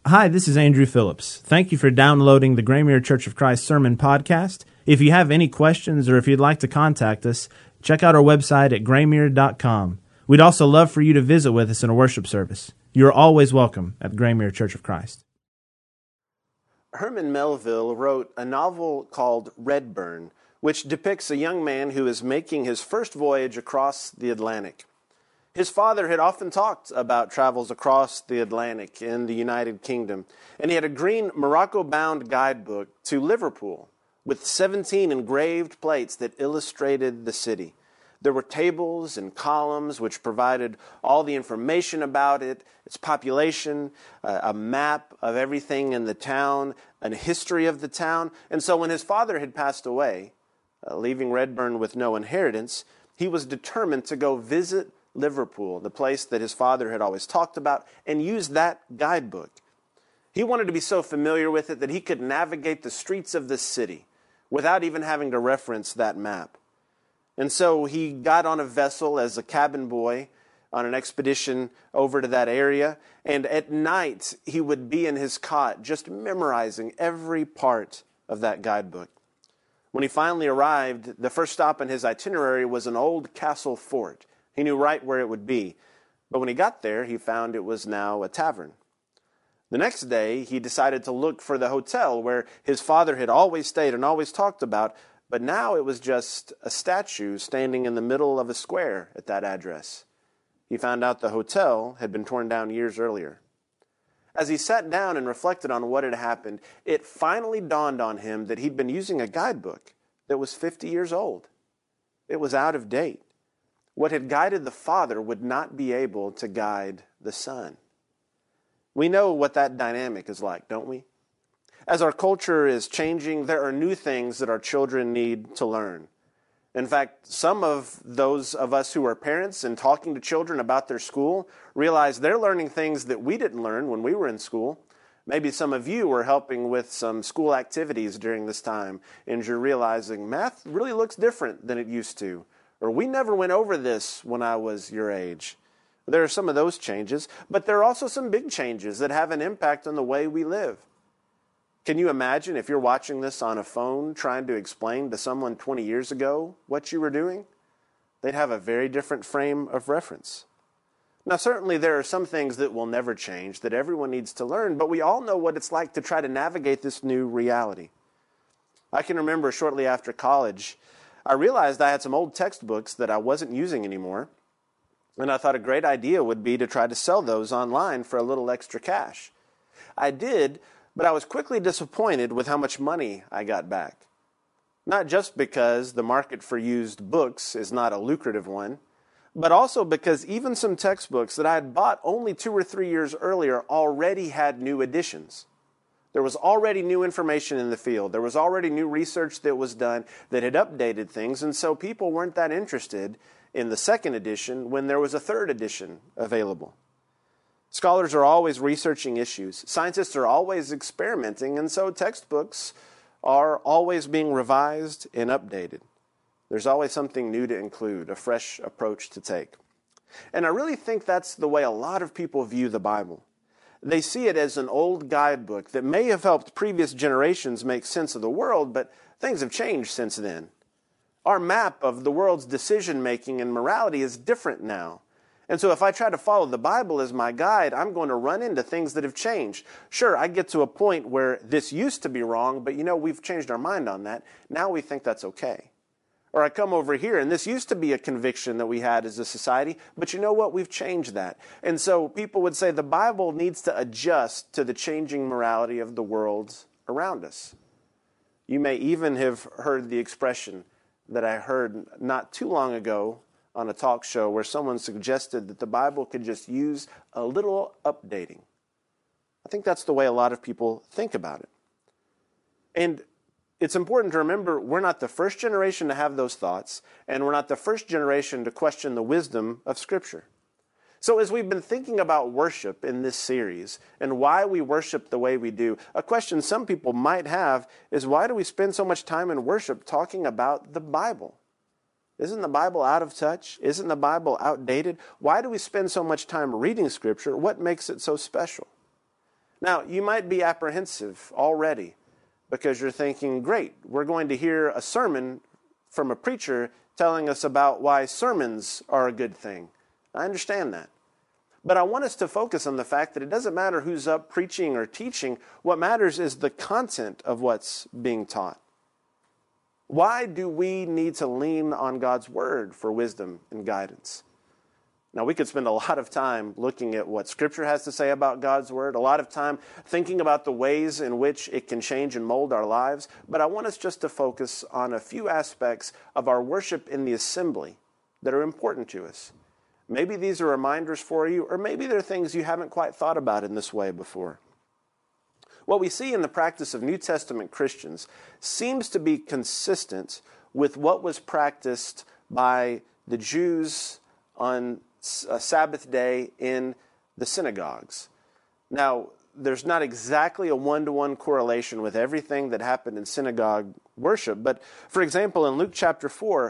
Hi, this is Andrew Phillips. Thank you for downloading the Graymere Church of Christ Sermon Podcast. If you have any questions or if you'd like to contact us, check out our website at graymere.com. We'd also love for you to visit with us in a worship service. You are always welcome at the Graymere Church of Christ. Herman Melville wrote a novel called Redburn, which depicts a young man who is making his first voyage across the Atlantic. His father had often talked about travels across the Atlantic in the United Kingdom, and he had a green Morocco-bound guidebook to Liverpool with 17 engraved plates that illustrated the city. There were tables and columns which provided all the information about it, its population, a map of everything in the town, a history of the town. And so when his father had passed away, leaving Redburn with no inheritance, he was determined to go visit Liverpool, the place that his father had always talked about, and use that guidebook. He wanted to be so familiar with it that he could navigate the streets of the city without even having to reference that map. And so he got on a vessel as a cabin boy on an expedition over to that area, and at night he would be in his cot just memorizing every part of that guidebook. When he finally arrived, the first stop in his itinerary was an old castle fort. He knew right where it would be. But when he got there, he found it was now a tavern. The next day, he decided to look for the hotel where his father had always stayed and always talked about, but now it was just a statue standing in the middle of a square at that address. He found out the hotel had been torn down years earlier. As he sat down and reflected on what had happened, it finally dawned on him that he'd been using a guidebook that was 50 years old. It was out of date. What had guided the father would not be able to guide the son. We know what that dynamic is like, don't we? As our culture is changing, there are new things that our children need to learn. In fact, some of those of us who are parents and talking to children about their school realize they're learning things that we didn't learn when we were in school. Maybe some of you were helping with some school activities during this time, and you're realizing math really looks different than it used to. Or we never went over this when I was your age. There are some of those changes, but there are also some big changes that have an impact on the way we live. Can you imagine if you're watching this on a phone trying to explain to someone 20 years ago what you were doing? They'd have a very different frame of reference. Now, certainly there are some things that will never change, that everyone needs to learn, but we all know what it's like to try to navigate this new reality. I can remember shortly after college, I realized I had some old textbooks that I wasn't using anymore, and I thought a great idea would be to try to sell those online for a little extra cash. I did, but I was quickly disappointed with how much money I got back. Not just because the market for used books is not a lucrative one, but also because even some textbooks that I had bought only 2 or 3 years earlier already had new editions. There was already new information in the field. There was already new research that was done that had updated things, and so people weren't that interested in the second edition when there was a third edition available. Scholars are always researching issues. Scientists are always experimenting, and so textbooks are always being revised and updated. There's always something new to include, a fresh approach to take. And I really think that's the way a lot of people view the Bible. They see it as an old guidebook that may have helped previous generations make sense of the world, but things have changed since then. Our map of the world's decision-making and morality is different now. And so if I try to follow the Bible as my guide, I'm going to run into things that have changed. Sure, I get to a point where this used to be wrong, but we've changed our mind on that. Now we think that's okay. Or I come over here, and this used to be a conviction that we had as a society, but you know what? We've changed that. And so people would say the Bible needs to adjust to the changing morality of the world around us. You may even have heard the expression that I heard not too long ago on a talk show where someone suggested that the Bible could just use a little updating. I think that's the way a lot of people think about it. And it's important to remember we're not the first generation to have those thoughts, and we're not the first generation to question the wisdom of Scripture. So as we've been thinking about worship in this series and why we worship the way we do, a question some people might have is, why do we spend so much time in worship talking about the Bible? Isn't the Bible out of touch? Isn't the Bible outdated? Why do we spend so much time reading Scripture? What makes it so special? Now, you might be apprehensive already because you're thinking, great, we're going to hear a sermon from a preacher telling us about why sermons are a good thing. I understand that. But I want us to focus on the fact that it doesn't matter who's up preaching or teaching. What matters is the content of what's being taught. Why do we need to lean on God's Word for wisdom and guidance? Now, we could spend a lot of time looking at what Scripture has to say about God's Word, a lot of time thinking about the ways in which it can change and mold our lives, but I want us just to focus on a few aspects of our worship in the assembly that are important to us. Maybe these are reminders for you, or maybe they're things you haven't quite thought about in this way before. What we see in the practice of New Testament Christians seems to be consistent with what was practiced by the Jews on a Sabbath day in the synagogues. Now, there's not exactly a one-to-one correlation with everything that happened in synagogue worship, but for example, in Luke chapter 4,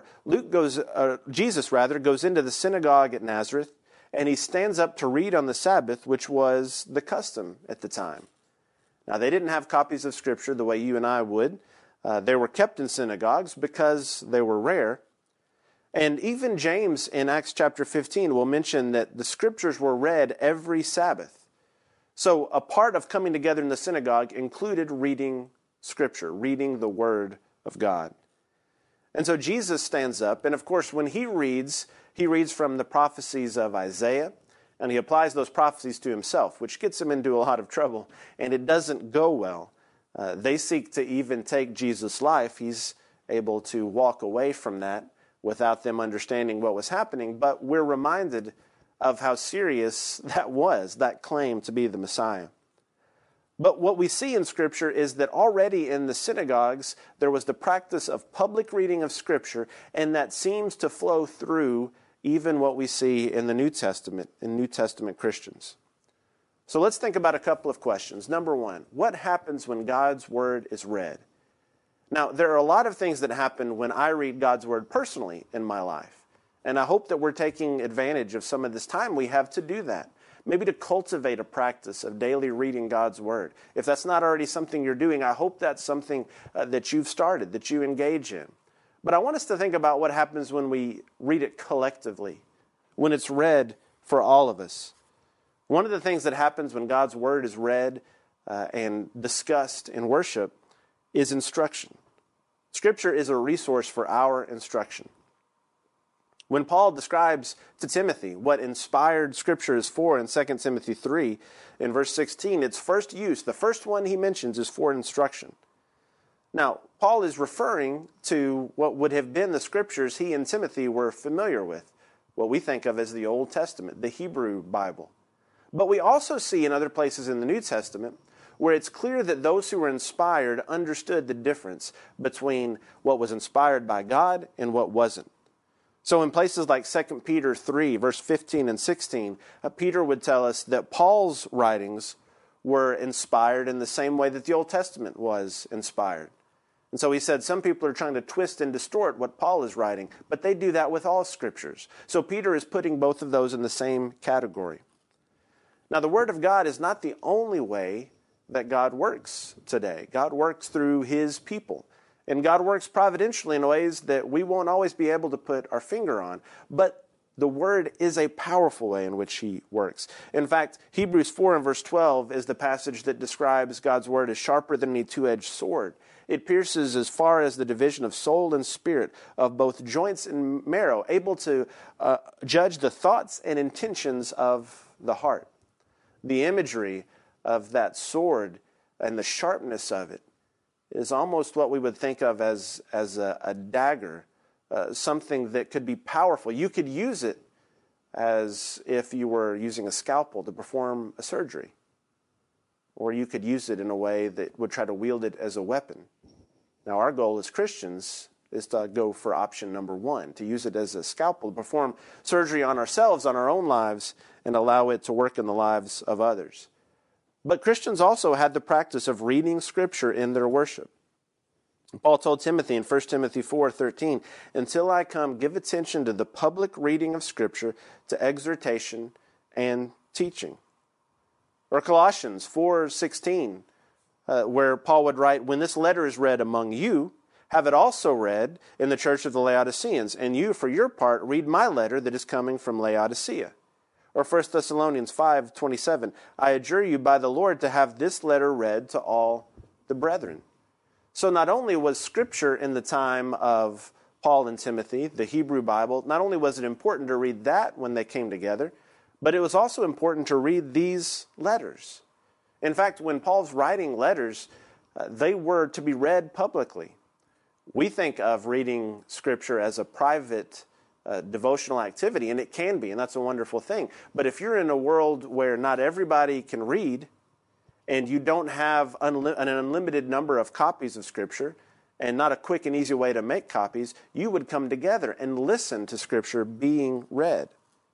Jesus goes into the synagogue at Nazareth, and he stands up to read on the Sabbath, which was the custom at the time. Now, they didn't have copies of Scripture the way you and I would. They were kept in synagogues because they were rare. And even James in Acts chapter 15 will mention that the Scriptures were read every Sabbath. So a part of coming together in the synagogue included reading Scripture, reading the Word of God. And so Jesus stands up, and of course when he reads from the prophecies of Isaiah, and he applies those prophecies to himself, which gets him into a lot of trouble, and it doesn't go well. They seek to even take Jesus' life. He's able to walk away from that without them understanding what was happening, but we're reminded of how serious that was, that claim to be the Messiah. But what we see in Scripture is that already in the synagogues, there was the practice of public reading of Scripture, and that seems to flow through even what we see in the New Testament, in New Testament Christians. So let's think about a couple of questions. Number one, what happens when God's Word is read? Now, there are a lot of things that happen when I read God's Word personally in my life. And I hope that we're taking advantage of some of this time we have to do that. Maybe to cultivate a practice of daily reading God's Word. If that's not already something you're doing, I hope that's something that you've started, that you engage in. But I want us to think about what happens when we read it collectively, when it's read for all of us. One of the things that happens when God's Word is read and discussed in worship is instruction. Scripture is a resource for our instruction. When Paul describes to Timothy what inspired Scripture is for in 2 Timothy 3, in verse 16, its first use, the first one he mentions, is for instruction. Now, Paul is referring to what would have been the Scriptures he and Timothy were familiar with, what we think of as the Old Testament, the Hebrew Bible. But we also see in other places in the New Testament where it's clear that those who were inspired understood the difference between what was inspired by God and what wasn't. So in places like 2 Peter 3, verse 15 and 16, Peter would tell us that Paul's writings were inspired in the same way that the Old Testament was inspired. And so he said some people are trying to twist and distort what Paul is writing, but they do that with all Scriptures. So Peter is putting both of those in the same category. Now, the Word of God is not the only way that God works today. God works through His people. And God works providentially in ways that we won't always be able to put our finger on. But the Word is a powerful way in which He works. In fact, Hebrews 4 and verse 12 is the passage that describes God's Word as sharper than any two-edged sword. It pierces as far as the division of soul and spirit, of both joints and marrow, able to judge the thoughts and intentions of the heart. The imagery of that sword and the sharpness of it is almost what we would think of as a dagger, something that could be powerful. You could use it as if you were using a scalpel to perform a surgery. Or you could use it in a way that would try to wield it as a weapon. Now, our goal as Christians is to go for option number one, to use it as a scalpel, to perform surgery on ourselves, on our own lives, and allow it to work in the lives of others. But Christians also had the practice of reading Scripture in their worship. Paul told Timothy in 1 Timothy 4:13, "Until I come, give attention to the public reading of Scripture, to exhortation and teaching." Or Colossians 4:16, where Paul would write, when this letter is read among you, have it also read in the church of the Laodiceans, and you, for your part, read my letter that is coming from Laodicea. Or 1 Thessalonians 5:27, I adjure you by the Lord to have this letter read to all the brethren. So not only was Scripture in the time of Paul and Timothy, the Hebrew Bible, not only was it important to read that when they came together, but it was also important to read these letters. In fact, when Paul's writing letters, they were to be read publicly. We think of reading Scripture as a private devotional activity, and it can be, and that's a wonderful thing. But if you're in a world where not everybody can read, and you don't have an unlimited number of copies of Scripture, and not a quick and easy way to make copies, you would come together and listen to Scripture being read.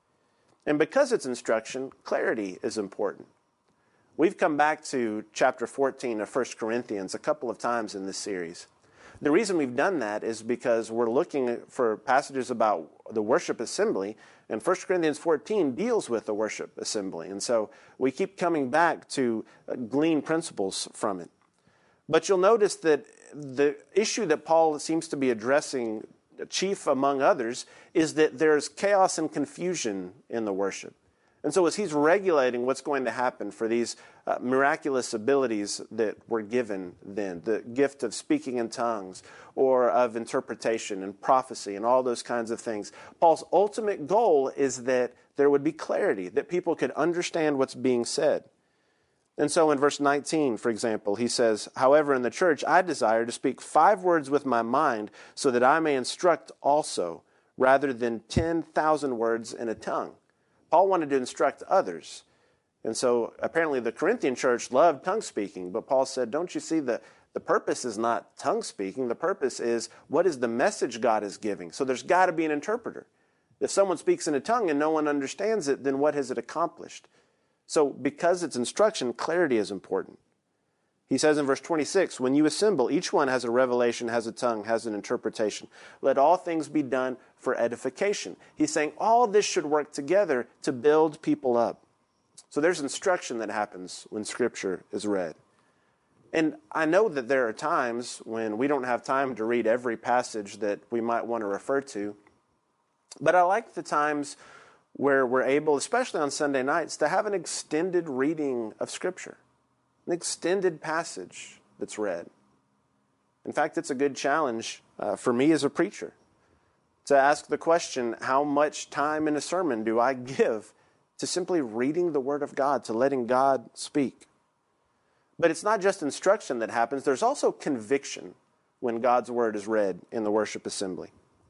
And because it's instruction, clarity is important. We've come back to chapter 14 of 1 Corinthians a couple of times in this series. The reason we've done that is because we're looking for passages about the worship assembly, and 1 Corinthians 14 deals with the worship assembly. And so we keep coming back to glean principles from it. But you'll notice that the issue that Paul seems to be addressing, chief among others, is that there's chaos and confusion in the worship. And so as he's regulating what's going to happen for these miraculous abilities that were given then, the gift of speaking in tongues or of interpretation and prophecy and all those kinds of things, Paul's ultimate goal is that there would be clarity, that people could understand what's being said. And so in verse 19, for example, he says, however, in the church I desire to speak 5 words with my mind so that I may instruct also, rather than 10,000 words in a tongue. Paul wanted to instruct others. And so apparently the Corinthian church loved tongue speaking, but Paul said, don't you see the purpose is not tongue speaking. The purpose is what is the message God is giving. So there's got to be an interpreter. If someone speaks in a tongue and no one understands it, then what has it accomplished? So because it's instruction, clarity is important. He says in verse 26, when you assemble, each one has a revelation, has a tongue, has an interpretation. Let all things be done for edification. He's saying all this should work together to build people up. So there's instruction that happens when Scripture is read. And I know that there are times when we don't have time to read every passage that we might want to refer to. But I like the times where we're able, especially on Sunday nights, to have an extended reading of Scripture. An extended passage that's read. In fact, it's a good challenge for me as a preacher to ask the question, how much time in a sermon do I give to simply reading the Word of God, to letting God speak? But it's not just instruction that happens. There's also conviction when God's Word is read in the worship assembly.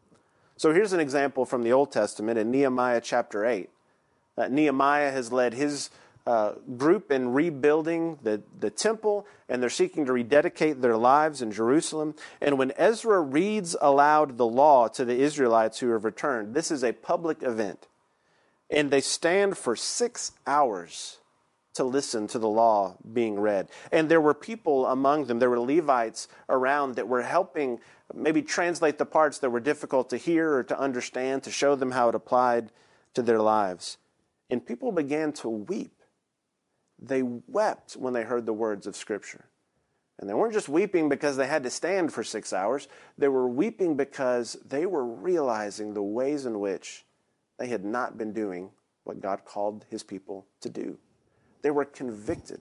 So here's an example from the Old Testament in Nehemiah chapter 8. Nehemiah has led his group in rebuilding the temple, and they're seeking to rededicate their lives in Jerusalem. And when Ezra reads aloud the law to the Israelites who have returned, this is a public event. And they stand for 6 hours to listen to the law being read. And there were people among them, there were Levites around that were helping maybe translate the parts that were difficult to hear or to understand, to show them how it applied to their lives. And people began to weep. They wept when they heard the words of Scripture. And they weren't just weeping because they had to stand for 6 hours. They were weeping because they were realizing the ways in which they had not been doing what God called His people to do. They were convicted.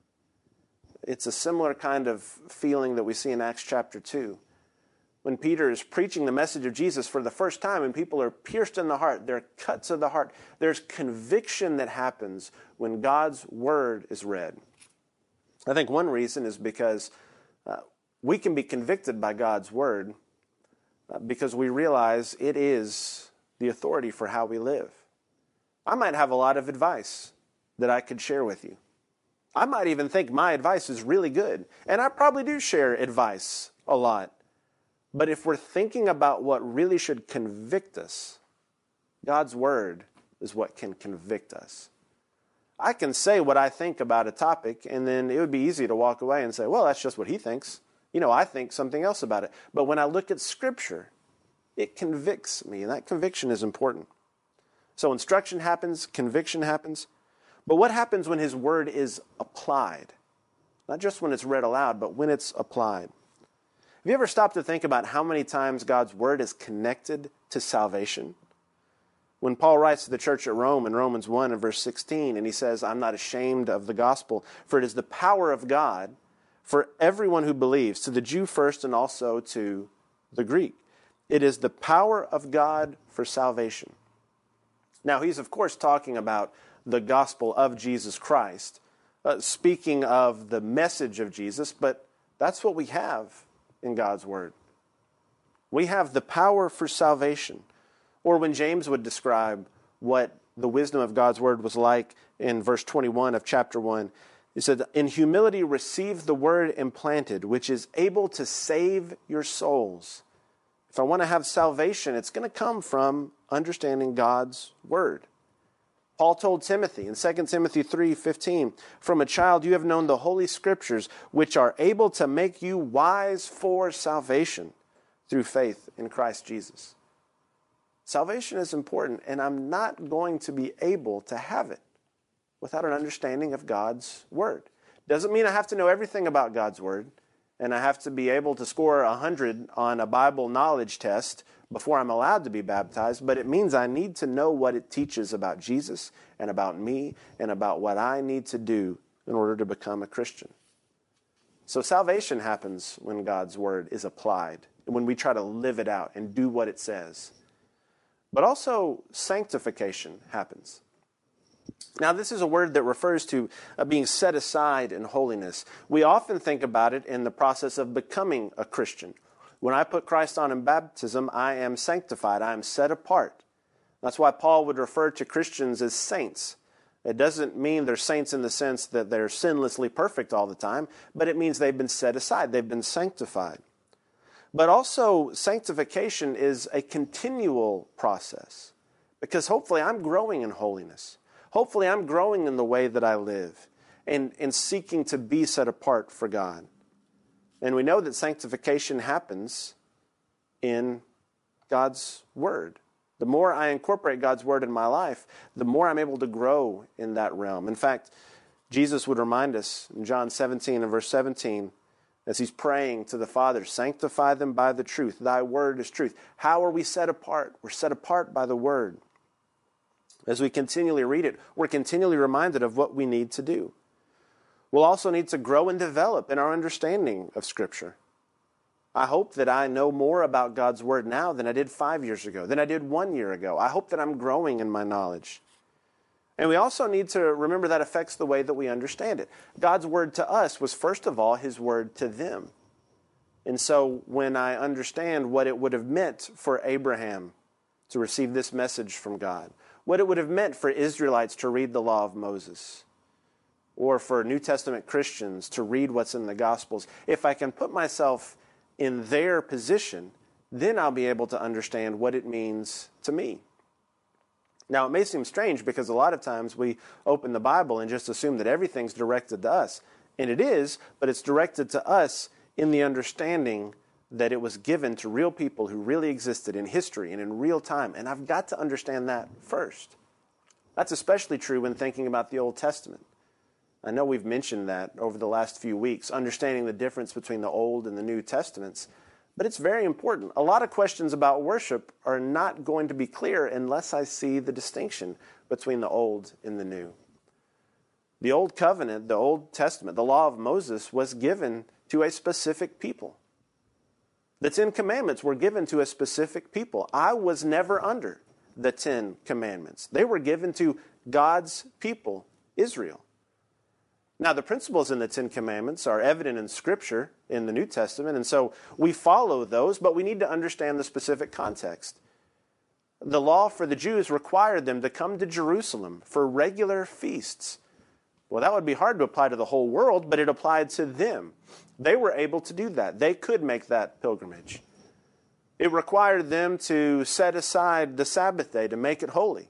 It's a similar kind of feeling that we see in Acts chapter 2. When Peter is preaching the message of Jesus for the first time and people are pierced in the heart, there are cuts of the heart, there's conviction that happens when God's Word is read. I think one reason is because we can be convicted by God's Word because we realize it is the authority for how we live. I might have a lot of advice that I could share with you. I might even think my advice is really good, and I probably do share advice a lot. But if we're thinking about what really should convict us, God's Word is what can convict us. I can say what I think about a topic, and then it would be easy to walk away and say, well, that's just what he thinks. I think something else about it. But when I look at Scripture, it convicts me, and that conviction is important. So instruction happens, conviction happens. But what happens when his word is applied? Not just when it's read aloud, but when it's applied. Have you ever stopped to think about how many times God's word is connected to salvation? When Paul writes to the church at Rome in Romans 1 and verse 16, and he says, I'm not ashamed of the gospel, for it is the power of God for everyone who believes, to the Jew first and also to the Greek. It is the power of God for salvation. Now, he's of course talking about the gospel of Jesus Christ, speaking of the message of Jesus, but that's what we have in God's word. We have the power for salvation. Or when James would describe what the wisdom of God's word was like in verse 21 of chapter 1, he said, in humility receive the word implanted, which is able to save your souls. If I want to have salvation, it's going to come from understanding God's word. Paul told Timothy in 2 Timothy 3:15, from a child you have known the holy scriptures, which are able to make you wise for salvation through faith in Christ Jesus. Salvation is important, and I'm not going to be able to have it without an understanding of God's word. Doesn't mean I have to know everything about God's word, and I have to be able to score 100 on a Bible knowledge test before I'm allowed to be baptized, but it means I need to know what it teaches about Jesus and about me and about what I need to do in order to become a Christian. So salvation happens when God's word is applied, when we try to live it out and do what it says. But also sanctification happens. Now, this is a word that refers to being set aside in holiness. We often think about it in the process of becoming a Christian. When I put Christ on in baptism, I am sanctified. I am set apart. That's why Paul would refer to Christians as saints. It doesn't mean they're saints in the sense that they're sinlessly perfect all the time, but it means they've been set aside. They've been sanctified. But also, sanctification is a continual process, because hopefully I'm growing in holiness. Hopefully I'm growing in the way that I live and seeking to be set apart for God. And we know that sanctification happens in God's word. The more I incorporate God's word in my life, the more I'm able to grow in that realm. In fact, Jesus would remind us in John 17 and verse 17, as he's praying to the Father, sanctify them by the truth. Thy word is truth. How are we set apart? We're set apart by the word. As we continually read it, we're continually reminded of what we need to do. We'll also need to grow and develop in our understanding of Scripture. I hope that I know more about God's word now than I did 5 years ago, than I did 1 year ago. I hope that I'm growing in my knowledge. And we also need to remember that affects the way that we understand it. God's word to us was, first of all, his word to them. And so when I understand what it would have meant for Abraham to receive this message from God, what it would have meant for Israelites to read the law of Moses, or for New Testament Christians to read what's in the Gospels, if I can put myself in their position, then I'll be able to understand what it means to me. Now, it may seem strange because a lot of times we open the Bible and just assume that everything's directed to us. And it is, but it's directed to us in the understanding that it was given to real people who really existed in history and in real time. And I've got to understand that first. That's especially true when thinking about the Old Testament. I know we've mentioned that over the last few weeks, understanding the difference between the Old and the New Testaments. But it's very important. A lot of questions about worship are not going to be clear unless I see the distinction between the Old and the New. The Old Covenant, the Old Testament, the law of Moses was given to a specific people. The Ten Commandments were given to a specific people. I was never under the Ten Commandments. They were given to God's people, Israel. Now, the principles in the Ten Commandments are evident in Scripture in the New Testament, and so we follow those, but we need to understand the specific context. The law for the Jews required them to come to Jerusalem for regular feasts. Well, that would be hard to apply to the whole world, but it applied to them. They were able to do that. They could make that pilgrimage. It required them to set aside the Sabbath day to make it holy.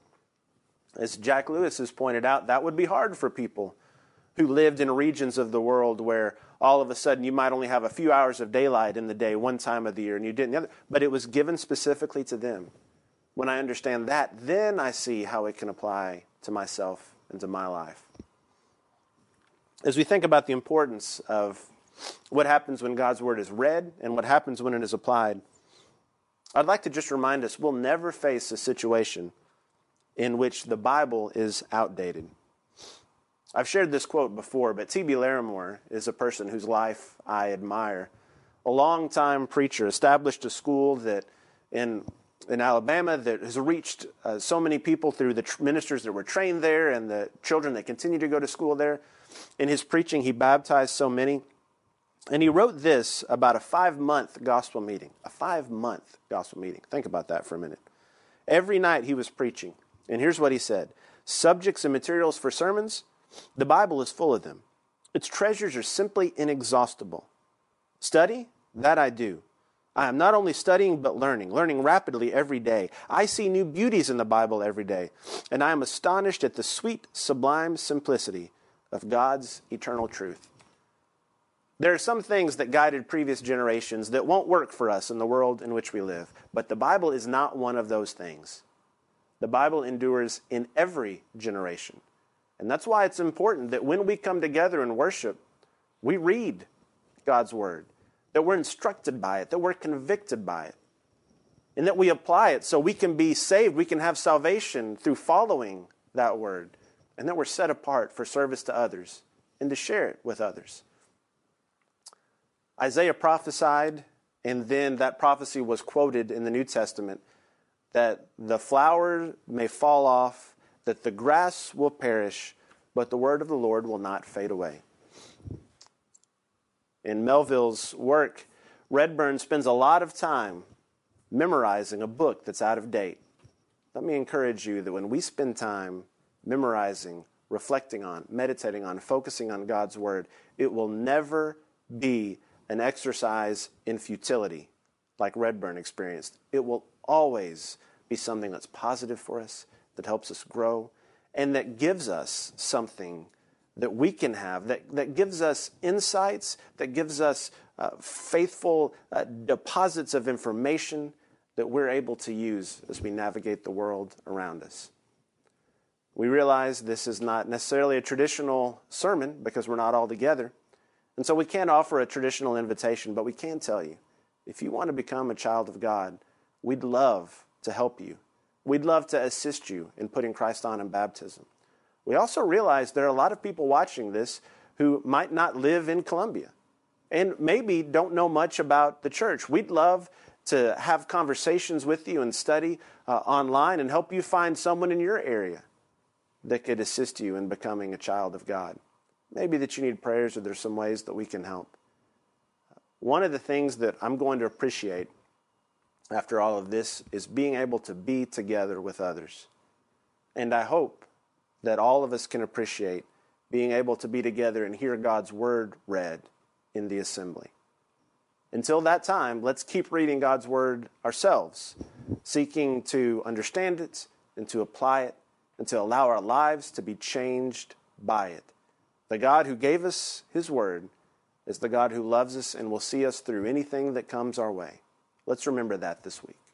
As Jack Lewis has pointed out, that would be hard for people who lived in regions of the world where all of a sudden you might only have a few hours of daylight in the day one time of the year and you didn't the other. But it was given specifically to them. When I understand that, then I see how it can apply to myself into my life. As we think about the importance of what happens when God's Word is read and what happens when it is applied, I'd like to just remind us we'll never face a situation in which the Bible is outdated. I've shared this quote before, but T.B. Larimore is a person whose life I admire. A long-time preacher, established a school that in Alabama that has reached so many people through the ministers that were trained there and the children that continue to go to school there. In his preaching, he baptized so many. And he wrote this about a 5-month gospel meeting. A 5-month gospel meeting. Think about that for a minute. Every night he was preaching. And here's what he said. Subjects and materials for sermons, the Bible is full of them. Its treasures are simply inexhaustible. Study, that I do. I am not only studying but learning rapidly every day. I see new beauties in the Bible every day, and I am astonished at the sweet, sublime simplicity of God's eternal truth. There are some things that guided previous generations that won't work for us in the world in which we live, but the Bible is not one of those things. The Bible endures in every generation, and that's why it's important that when we come together and worship, we read God's Word, that we're instructed by it, that we're convicted by it, and that we apply it so we can be saved, we can have salvation through following that Word, and that we're set apart for service to others and to share it with others. Isaiah prophesied, and then that prophecy was quoted in the New Testament, that the flower may fall off, that the grass will perish, but the word of the Lord will not fade away. In Melville's work, Redburn spends a lot of time memorizing a book that's out of date. Let me encourage you that when we spend time memorizing, reflecting on, meditating on, focusing on God's Word, it will never be an exercise in futility like Redburn experienced. It will always be something that's positive for us, that helps us grow, and that gives us something that we can have, that gives us insights, that gives us faithful deposits of information that we're able to use as we navigate the world around us. We realize this is not necessarily a traditional sermon because we're not all together. And so we can't offer a traditional invitation, but we can tell you, if you want to become a child of God, we'd love to help you. We'd love to assist you in putting Christ on in baptism. We also realize there are a lot of people watching this who might not live in Columbia and maybe don't know much about the church. We'd love to have conversations with you and study online and help you find someone in your area that could assist you in becoming a child of God. Maybe that you need prayers or there's some ways that we can help. One of the things that I'm going to appreciate after all of this is being able to be together with others. And I hope that all of us can appreciate being able to be together and hear God's Word read in the assembly. Until that time, let's keep reading God's Word ourselves, seeking to understand it and to apply it and to allow our lives to be changed by it. The God who gave us His Word is the God who loves us and will see us through anything that comes our way. Let's remember that this week.